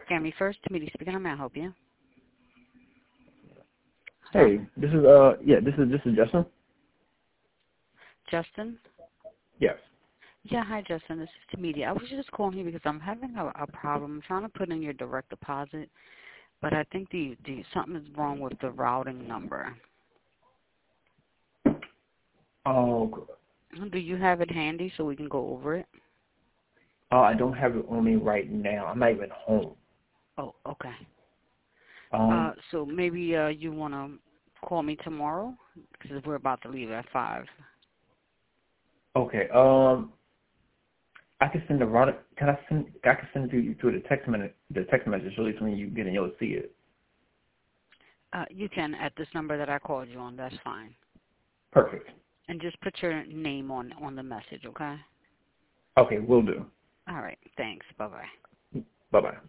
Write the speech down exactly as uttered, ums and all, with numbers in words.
Family First, Tamiti speaking. How may I help you? Hey, this is uh yeah, this is this is Justin. Justin? Yes. Yeah, hi Justin. This is Tamiti. I was just calling you because I'm having a, a problem. I'm trying to put in your direct deposit, but I think the, the something is wrong with the routing number. Oh, Do you have it handy so we can go over it? uh, I don't have it on me right now. I'm not even home. Oh, okay. Um, Uh, so maybe uh, you want to call me tomorrow because we're about to leave at five. okay. Um, I can send the routing. Can I send? I can send it to you through the text minute, the text message. So at least when you get it, you'll see it. Uh, you can at this number that I called you on. That's fine. Perfect. And just put your name on, on the message, okay? Okay, will do. All right. Thanks. Bye-bye. Bye bye.